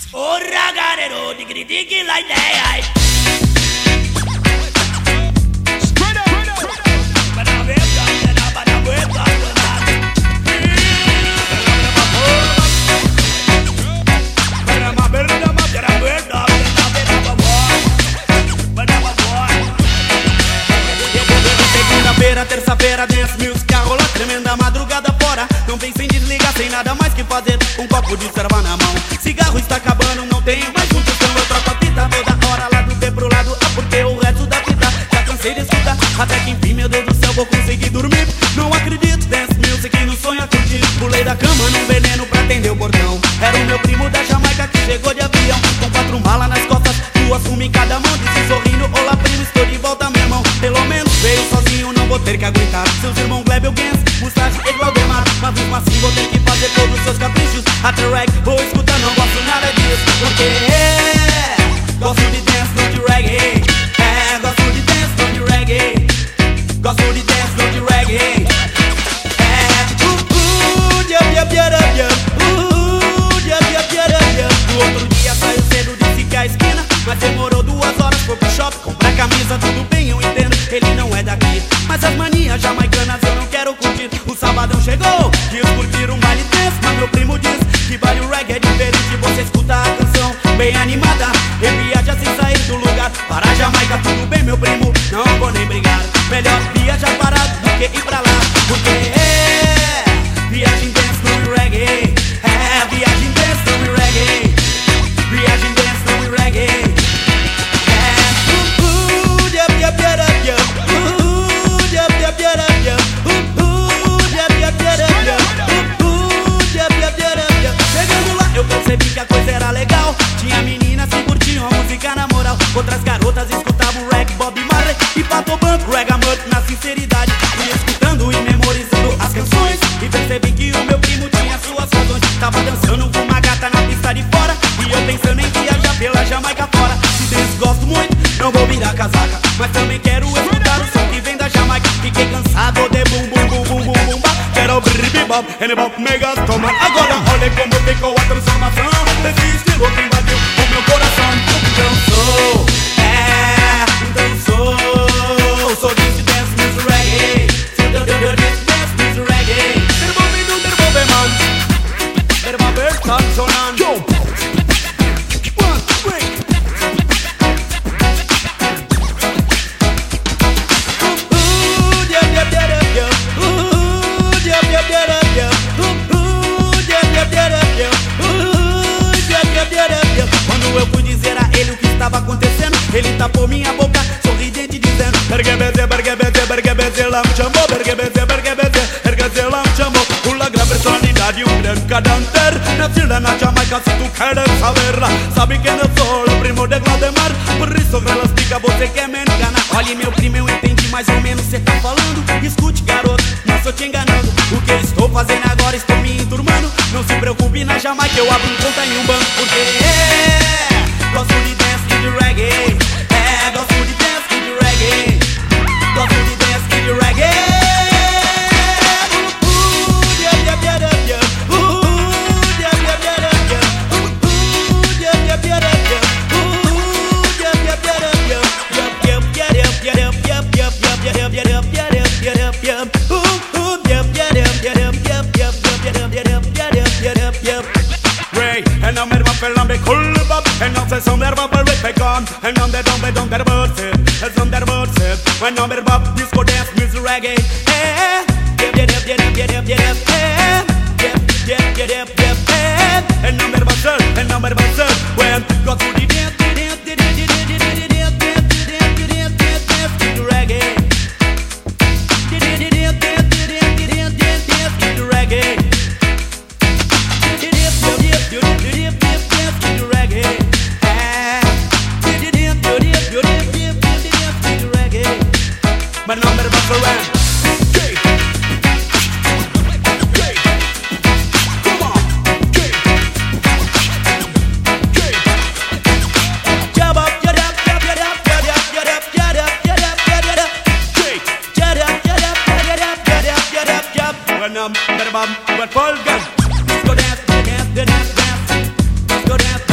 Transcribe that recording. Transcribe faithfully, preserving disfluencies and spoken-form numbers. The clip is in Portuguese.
Oh, ragarero, diggy diggy like that. Segunda-feira, terça-feira, dance music a rolar, tremenda madrugada fora. Não pense em desligar, sem nada mais que fazer. Um copo de serva na mão, cigarro está acabando, não tenho mais um tostão. Eu troco a fita toda hora, lado B pro lado A, porque o resto da fita já cansei de escutar. Até que enfim, meu Deus do céu, vou conseguir dormir. Não acredito, dance music no sonho acredito. Pulei da cama num veneno pra atender o bordão. Era o meu primo da Jamaica que chegou de avião, com quatro malas nas costas, duas fuma em cada mão. Disse sorrindo, olá primo, estou de volta meu irmão. Pelo menos veio sozinho, não vou ter que aguentar seus irmãos Glebel, Gens, Mustache e Valdemar. Mas mesmo assim vou ter que fazer todos os seus caprichos. Até reggae vou escutar, não gosto nada disso. Porque é, gosto de dance, não de reggae. É, gosto de dance, não de reggae. Gosto de dance, não de reggae. É, uh, uh, yeah, yeah, yeah, yeah. Uh, yeah, yeah, yeah, yeah. No outro dia saiu cedo, disse que a esquina, mas demorou duas horas, foi pro shopping comprar camisa, tudo bem, eu entendo, ele não é daqui. Mas as manias jamaicanas eu não quero curtir. O sabadão chegou, quis curtir um baile dance, mas meu primo diz que baile reggae é diferente. Você escuta a canção bem animada e viaja sem sair do lugar. Para a Jamaica, tudo bem, meu primo, não vou nem brigar. Melhor viajar parado do que ir pra lá. Porque é viagem dance no reggae. É viagem dance no reggae. Viagem dance no reggae. Eu percebi que a coisa era legal. Tinha meninas que curtiam a música na moral. Outras garotas escutavam reggae, Bob Marley e Pato Banco, reggae na sinceridade. Fui escutando e memorizando as canções e percebi que o meu primo tinha suas razões. Tava dançando com uma gata na pista de fora e eu pensando em viajar pela Jamaica fora. Se desse gosto muito, não vou virar casaca, mas também quero escutar o som que vem da Jamaica. Fiquei cansado de bum bum bum bum bum bum. Quero bribbi bop, and bop mega toma. Agora olha como ficou a transformação desse estilo que invadiu o meu coração. Dançou, é, dançou. Sou desse dance music reggae. Desse dance music reggae. Der Bobby do der Bobby man. Der Bobby tá sonando. One, three. Quando eu fui dizer a ele o que estava acontecendo, ele tapou minha boca, sorridente, dizendo: Bergebeze, bergebeze, bergebeze, lá me chamou. Bergebeze, bergebeze, bergebeze, lá me chamou. Uma grande personalidade, um grande cadanter, nascida na Jamaica, se tu queres saberla. Sabe quem eu sou, o primo de Valdemar. Por isso, elas diga, você quer me enganar. Olha, meu primo, eu entendi mais ou menos cê tá falando. Escute, garoto, não estou te enganando. O que eu estou fazendo agora, estou me enturmando. Não se preocupe, na Jamaica eu abro conta em um banco. Porque é, gosto de dance e de reggae. É, gosto de dance e de reggae. Gosto de dance e de reggae. En dan mer vaffel han blir kullebab. En dan se som der vaffel vet pekan. En dan der don bedon der börse. En som der börse. En dan mer vaff disco dance music reggae. Eh, yep yep yep yep yep yep yep. Eh, yep yep yep yep yep. Eh, en dan mer vaffel, en dan mer vaffel. When got to the dance, dance, dance, dance, dance, dance, dance, dance, dance, dance, reggae. Dance, dance, dance, dance, dance, dance, reggae. My number is for rent. Okay. Okay. Come on. Okay. Okay. Jab up, jab up, jab up, jab up, jab up, jab up, jab up, jab up. Okay. Jab up, jab up, jab up, jab up, jab up, jab. When I'm, when I'm, when I'm full gun. Let's go dance, dance, dance, dance. Let's go dance.